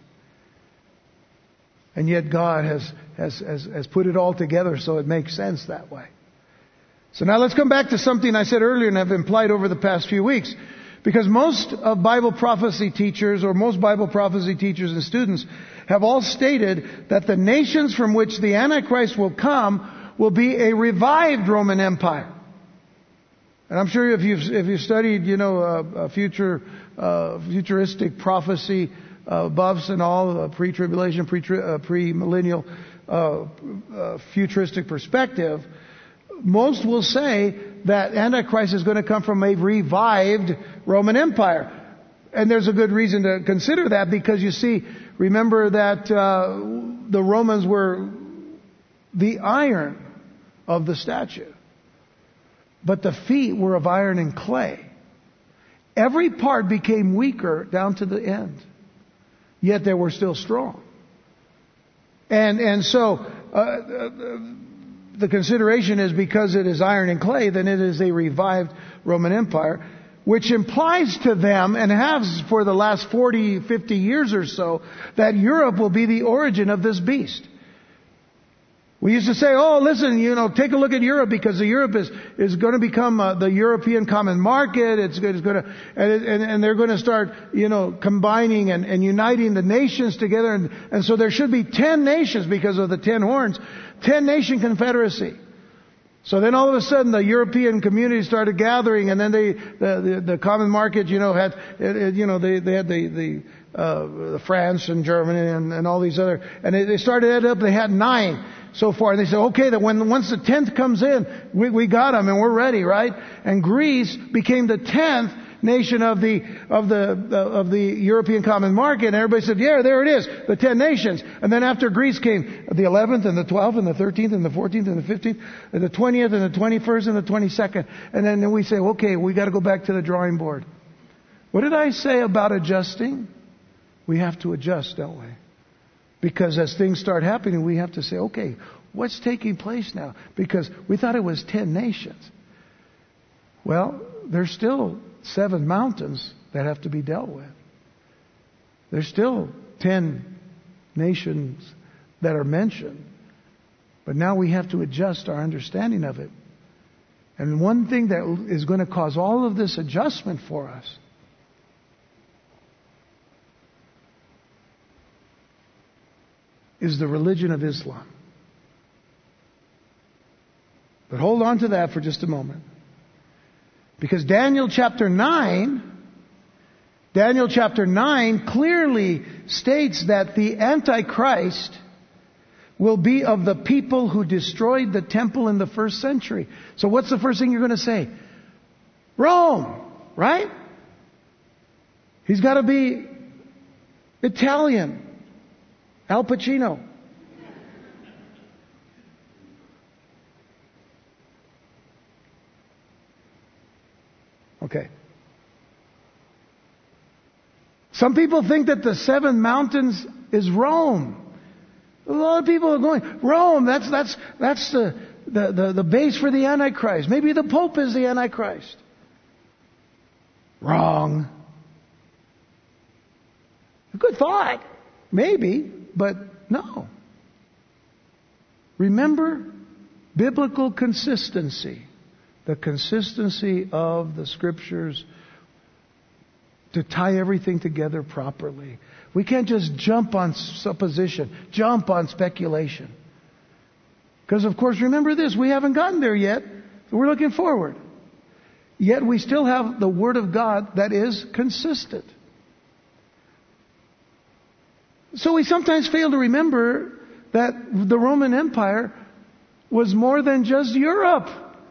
And yet God has, has, has, has put it all together so it makes sense that way. So now let's come back to something I said earlier and have implied over the past few weeks. Because most of Bible prophecy teachers, or most Bible prophecy teachers and students, have all stated that the nations from which the Antichrist will come will be a revived Roman Empire. And I'm sure if you've, if you've studied, you know, uh, future, uh, futuristic prophecy, Uh, buffs and all, uh, pre-tribulation, pre uh, pre-millennial, uh, uh, futuristic perspective, most will say that Antichrist is going to come from a revived Roman Empire. And there's a good reason to consider that, because you see, remember that uh, the Romans were the iron of the statue, but the feet were of iron and clay. Every part became weaker down to the end. Yet they were still strong. And and so uh, the consideration is, because it is iron and clay, then it is a revived Roman Empire, which implies to them, and has for the last forty, fifty years or so, that Europe will be the origin of this beast. We used to say, oh, listen, you know, take a look at Europe, because the Europe is, is going to become uh, the European common market. It's, it's going to, and, and, and they're going to start, you know, combining and, and uniting the nations together. And, and so there should be ten nations because of the ten horns, ten nation confederacy. So then all of a sudden the European community started gathering, and then they, the, the, the common market, you know, had, it, it, you know, they, they had the, the, uh, France and Germany and, and all these other, and they, they started it up, they had nine so far. And they said, okay, that when, once the tenth comes in, we, we got them and we're ready, right? And Greece became the tenth nation of the, of the, of the European common market. And everybody said, yeah, there it is, the ten nations. And then after Greece came the eleventh and the twelfth and the thirteenth and the fourteenth and the fifteenth and the twentieth and the twenty-first and the twenty-second. And then we say, okay, we got to go back to the drawing board. What did I say about adjusting? We have to adjust, don't we? Because as things start happening, we have to say, okay, what's taking place now? Because we thought it was ten nations. Well, there's still seven mountains that have to be dealt with. There's still ten nations that are mentioned. But now we have to adjust our understanding of it. And one thing that is going to cause all of this adjustment for us is the religion of Islam. But hold on to that for just a moment. Because Daniel chapter nine, Daniel chapter nine clearly states that the Antichrist will be of the people who destroyed the temple in the first century. So what's the first thing you're going to say? Rome, right? He's got to be Italian. Al Pacino. Okay. Some people think that the seven mountains is Rome. A lot of people are going, Rome, that's that's that's the, the, the, the base for the Antichrist. Maybe the Pope is the Antichrist. Wrong. A good thought. Maybe, but no. Remember biblical consistency. The consistency of the Scriptures to tie everything together properly. We can't just jump on supposition, jump on speculation. Because, of course, remember this, we haven't gotten there yet. We're looking forward. Yet we still have the Word of God that is consistent. So we sometimes fail to remember that the Roman Empire was more than just Europe.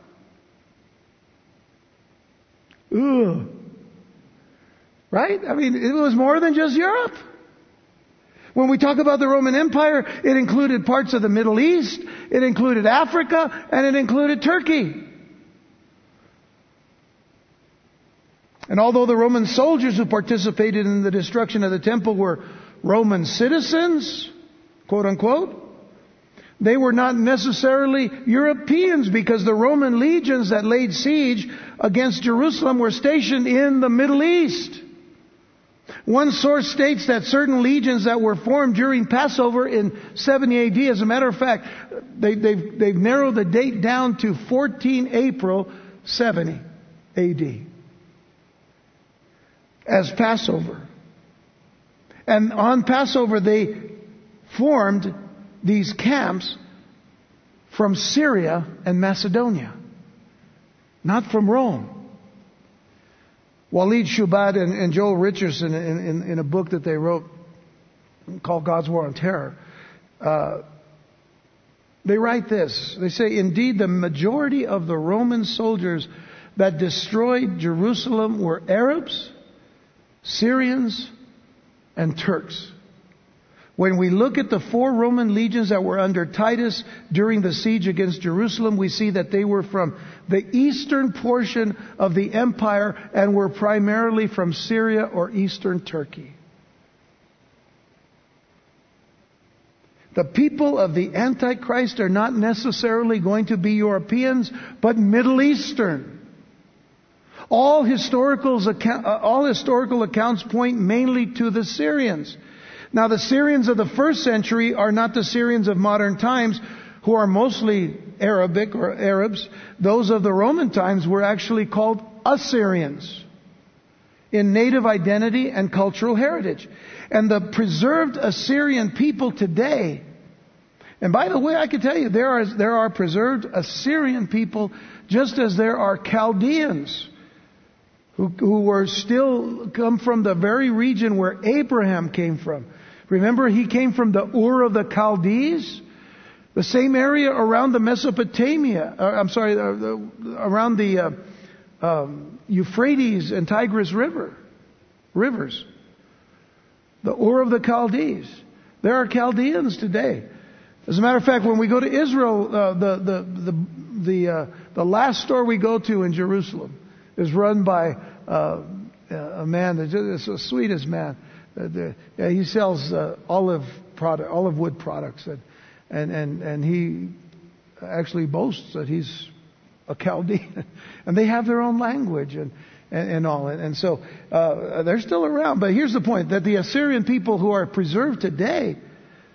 Ugh. Right? I mean, it was more than just Europe. When we talk about the Roman Empire, it included parts of the Middle East, it included Africa, and it included Turkey. And although the Roman soldiers who participated in the destruction of the temple were Roman citizens, quote unquote, they were not necessarily Europeans, because the Roman legions that laid siege against Jerusalem were stationed in the Middle East. One source states that certain legions that were formed during Passover in seventy A D, as a matter of fact, they, they've, they've narrowed the date down to fourteen April seventy A D as Passover. And on Passover they formed these camps from Syria and Macedonia, not from Rome. Walid Shoebat and, and Joel Richardson, in, in, in a book that they wrote called God's War on Terror, uh, they write this. They say, indeed, the majority of the Roman soldiers that destroyed Jerusalem were Arabs, Syrians, and Turks. When we look at the four Roman legions that were under Titus during the siege against Jerusalem, we see that they were from the eastern portion of the empire and were primarily from Syria or eastern Turkey. The people of the Antichrist are not necessarily going to be Europeans, but Middle Eastern. All historical, all historical accounts point mainly to the Syrians. Now, the Syrians of the first century are not the Syrians of modern times, who are mostly Arabic or Arabs. Those of the Roman times were actually called Assyrians in native identity and cultural heritage. And the preserved Assyrian people today, and by the way, I can tell you, there are, there are preserved Assyrian people just as there are Chaldeans who, who were still come from the very region where Abraham came from. Remember, he came from the Ur of the Chaldees, the same area around the Mesopotamia. Uh, I'm sorry, uh, the, around the uh, um, Euphrates and Tigris River rivers. The Ur of the Chaldees. There are Chaldeans today. As a matter of fact, when we go to Israel, uh, the the the the, uh, the last store we go to in Jerusalem is run by uh, a man that's the sweetest man. Uh, the, yeah, he sells uh, olive product, olive wood products, and, and and and he actually boasts that he's a Chaldean, and they have their own language and and, and all, and, and so uh, they're still around. But here's the point: that the Assyrian people who are preserved today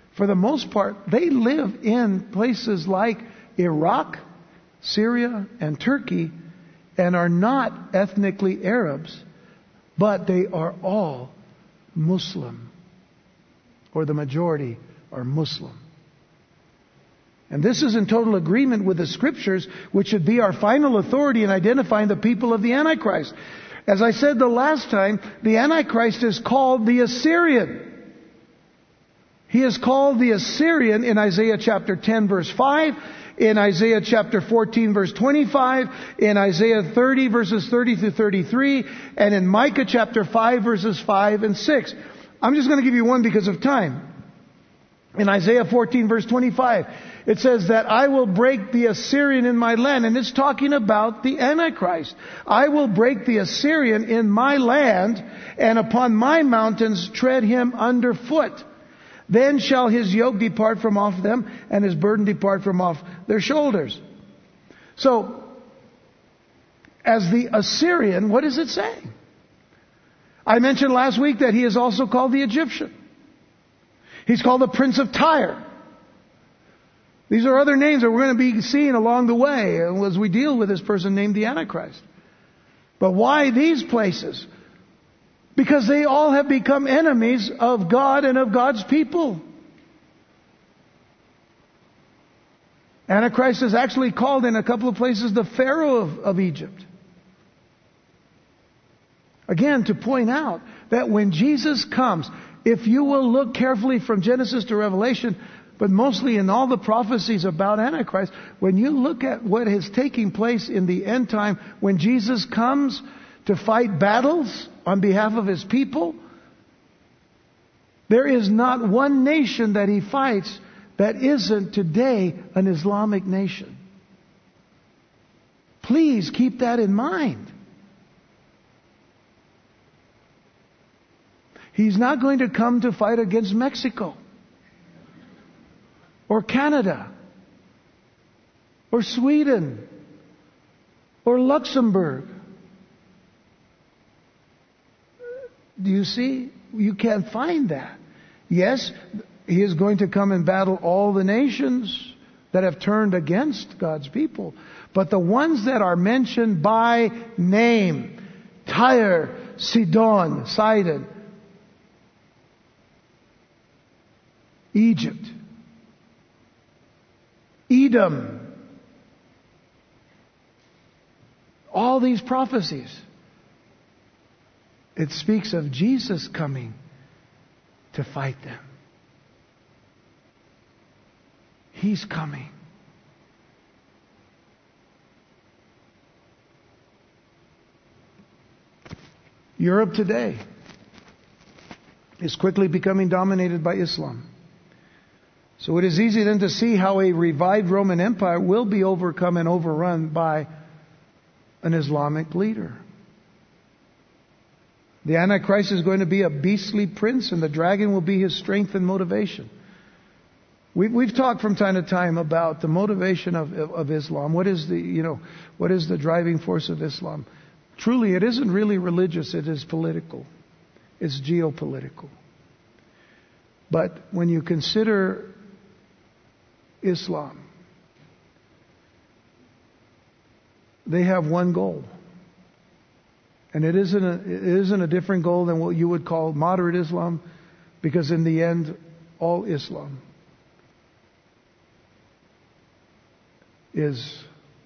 for the most part, they live in places like Iraq, Syria, and Turkey, and are not ethnically Arabs, but they are all Muslim, or the majority are Muslim. And this is in total agreement with the Scriptures, which should be our final authority in identifying the people of the Antichrist. As I said the last time, the Antichrist is called the Assyrian. He is called the Assyrian in Isaiah chapter ten verse five, in Isaiah chapter fourteen verse twenty-five, in Isaiah thirty verses thirty through thirty-three, and in Micah chapter five verses five and six. I'm just going to give you one because of time. In Isaiah fourteen verse twenty-five, it says that I will break the Assyrian in my land. And it's talking about the Antichrist. I will break the Assyrian in my land, and upon my mountains tread him underfoot. Then shall his yoke depart from off them, and his burden depart from off their shoulders. So, as the Assyrian, what is it saying? I mentioned last week that he is also called the Egyptian. He's called the Prince of Tyre. These are other names that we're going to be seeing along the way as we deal with this person named the Antichrist. But why these places? Because they all have become enemies of God and of God's people. Antichrist is actually called in a couple of places the Pharaoh of, of Egypt. Again, to point out that when Jesus comes, if you will look carefully from Genesis to Revelation, but mostly in all the prophecies about Antichrist, when you look at what is taking place in the end time, when Jesus comes to fight battles on behalf of His people, there is not one nation that He fights that isn't today an Islamic nation. Please keep that in mind. He's not going to come to fight against Mexico, or Canada, or Sweden, or Luxembourg. Do you see? You can't find that. Yes, He is going to come and battle all the nations that have turned against God's people. But the ones that are mentioned by name, Tyre, Sidon, Sidon, Egypt, Edom, all these prophecies, it speaks of Jesus coming to fight them. He's coming. Europe today is quickly becoming dominated by Islam. So it is easy then to see how a revived Roman Empire will be overcome and overrun by an Islamic leader. The Antichrist is going to be a beastly prince, and the dragon will be his strength and motivation. We've, we've talked from time to time about the motivation of, of, of Islam. What is the, you know, what is the driving force of Islam? Truly, it isn't really religious. It is political. It's geopolitical. But when you consider Islam, they have one goal. And it isn't a, it isn't a different goal than what you would call moderate Islam, because in the end, all Islam is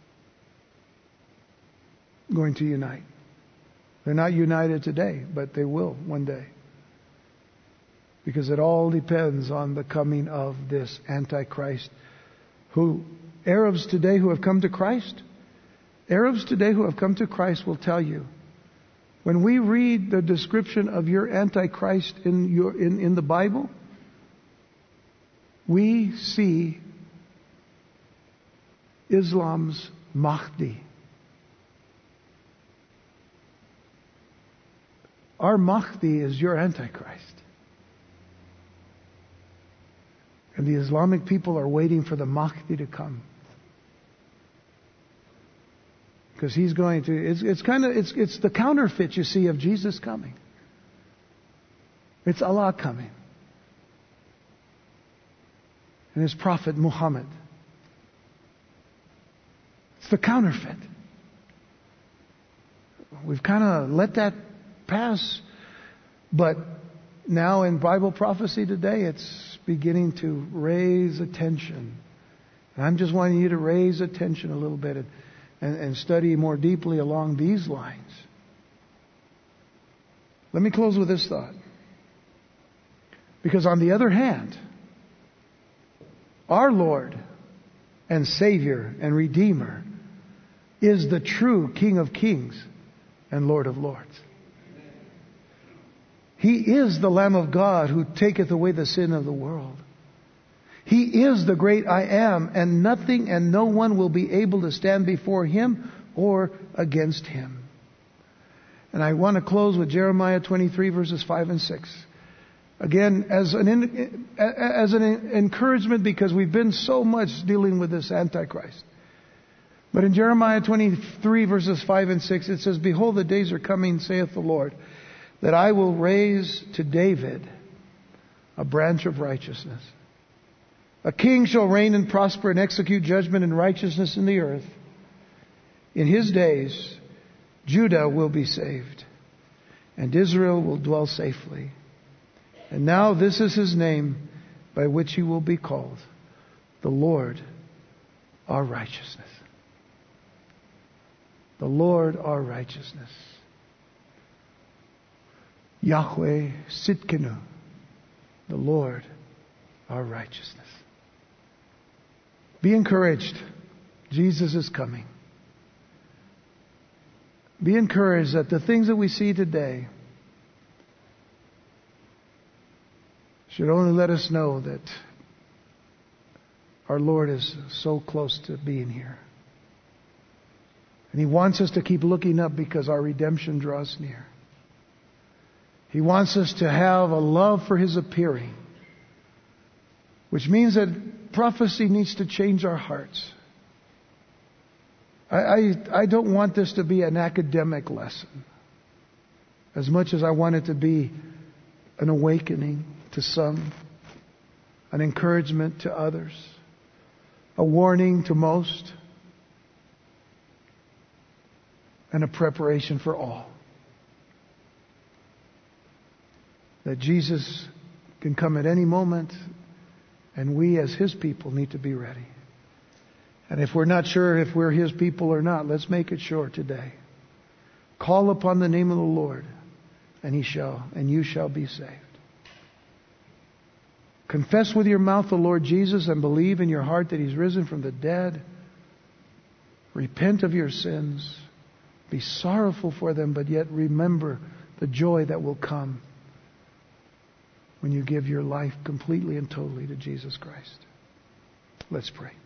going to unite. They're not united today, but they will one day. Because it all depends on the coming of this Antichrist, who Arabs today who have come to Christ, Arabs today who have come to Christ will tell you, when we read the description of your Antichrist in your in, in the Bible, we see Islam's Mahdi. Our Mahdi is your Antichrist. And the Islamic people are waiting for the Mahdi to come. Because he's going to, it's, it's kind of, it's, it's the counterfeit, you see, of Jesus coming. It's Allah coming. and his prophet Muhammad. It's the counterfeit. We've kind of let that pass, but now in Bible prophecy today, it's beginning to raise attention. And I'm just wanting you to raise attention a little bit and, and, and study more deeply along these lines. Let me close with this thought. Because on the other hand, our Lord and Savior and Redeemer is the true King of Kings and Lord of Lords. He is the Lamb of God who taketh away the sin of the world. He is the great I am, and nothing and no one will be able to stand before Him or against Him. And I want to close with Jeremiah twenty-three verses five and six. Again, as an, as an encouragement, because we've been so much dealing with this Antichrist. But in Jeremiah twenty-three verses five and six, it says, Behold, the days are coming, saith the Lord, that I will raise to David a branch of righteousness. A king shall reign and prosper and execute judgment and righteousness in the earth. In his days, Judah will be saved, and Israel will dwell safely. And now this is his name by which he will be called, the Lord our righteousness. The Lord our righteousness. Yahweh Sitkenu, the Lord our righteousness. Be encouraged. Jesus is coming. Be encouraged that the things that we see today should only let us know that our Lord is so close to being here. And He wants us to keep looking up because our redemption draws near. He wants us to have a love for His appearing, which means that prophecy needs to change our hearts. I, I, I don't want this to be an academic lesson as much as I want it to be an awakening to some, an encouragement to others, a warning to most, and a preparation for all. That Jesus can come at any moment, and we as His people need to be ready. And if we're not sure if we're His people or not, let's make it sure today. Call upon the name of the Lord, and He shall, and you shall be saved. Confess with your mouth the Lord Jesus and believe in your heart that He's risen from the dead. Repent of your sins. Be sorrowful for them, but yet remember the joy that will come when you give your life completely and totally to Jesus Christ. Let's pray.